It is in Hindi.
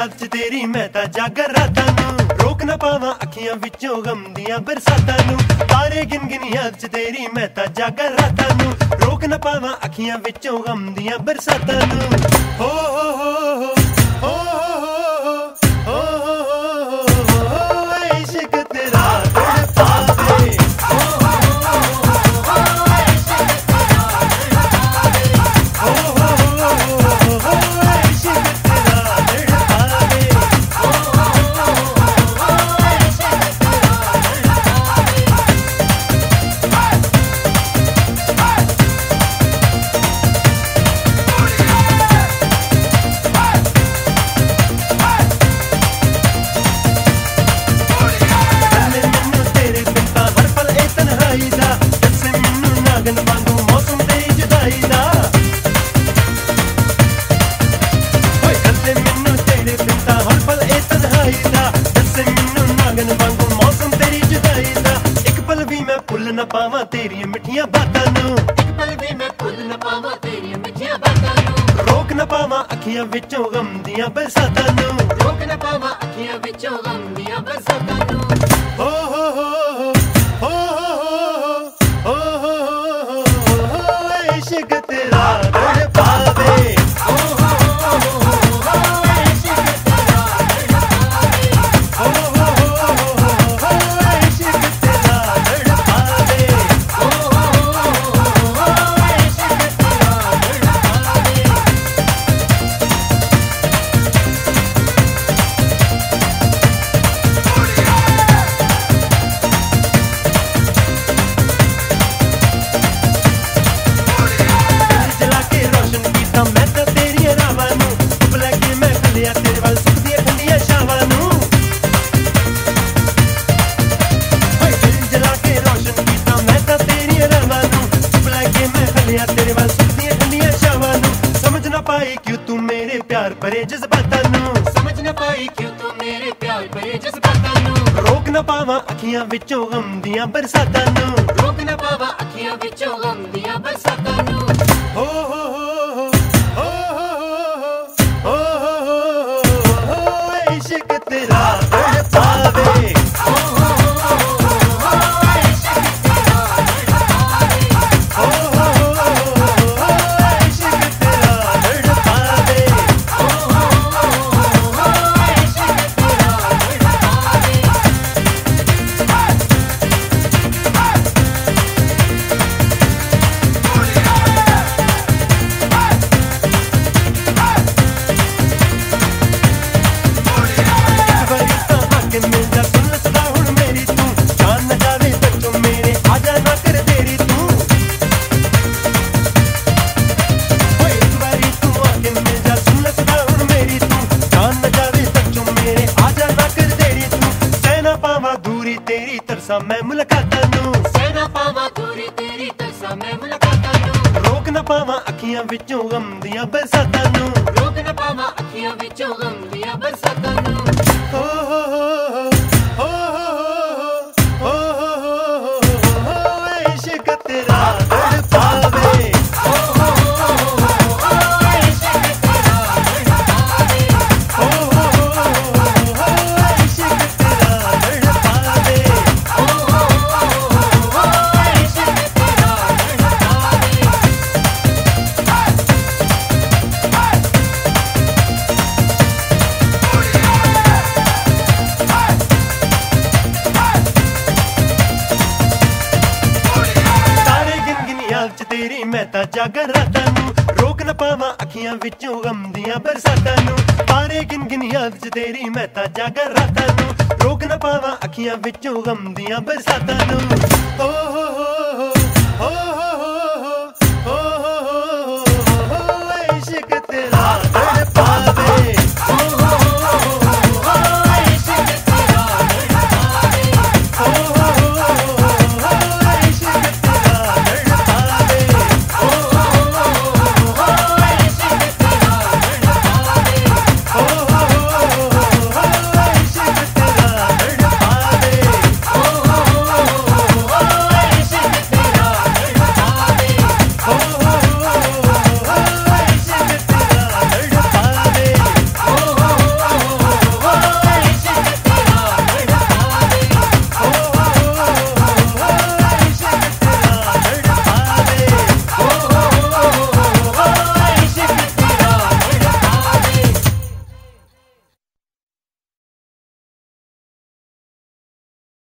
याद च तेरी मैं तां जागर रातां नूं रोक ना पावां अखियां विचों गम दियां बरसातां नूं तारे गिन गिन याद च तेरी मैं तां जागर रातां नूं रोक ना पावां अखियां विचों गम दियां बरसातां नूं हो हो हो हो हो हो इश्क तेरा तड़पावे न पावां तेरियां मिठियां बातां नूं इक पल भी मैं भुल न पावां तेरियां मिठियां बातां नूं रोक न पावां अखियां विचों गम दियां बरसातां नूं रोक न पावां अखियां विचों गम दियां बरसातां नूं हो हो हो हो हो हो हो इश्क तेरा तड़पावे तेरे वाल सुखदियां ठंडियां शावां नूं समझ ना पाई क्यों तू मेरे प्यार भरे जज्बातां नूं समझ ना पाई क्यों तू मेरे प्यार भरे जज्बातां नूं रोक ना पावां अखियां विचों गम दियां बरसातां नूं रोक ना पावां अखियां विचों गम दियां बरसातां नूं हो हो हो हो हो हो इश्क तेरा तड़पावे तेरी तरसा मैं मुलाकातां नूं सहना पावां दूरी तेरी तरसा मैं मुलाकातां नूं रोक न पावां अखियां विचों गम दियां बरसातां नूं रोक न पावां अखियां विचों गम दियां बरसातां नूं हो हो हो हो हो हो इश्क तेरा तड़पावे तेरी मैं तां जागर रातां नूं रोक न पावां अखियां विचों गम दियां बरसातां नूं तारे गिन गिन याद च तेरी मैं तां जागर रातां नूं रोक न पावां अखियां विचों गम दियां बरसातां नूं ओ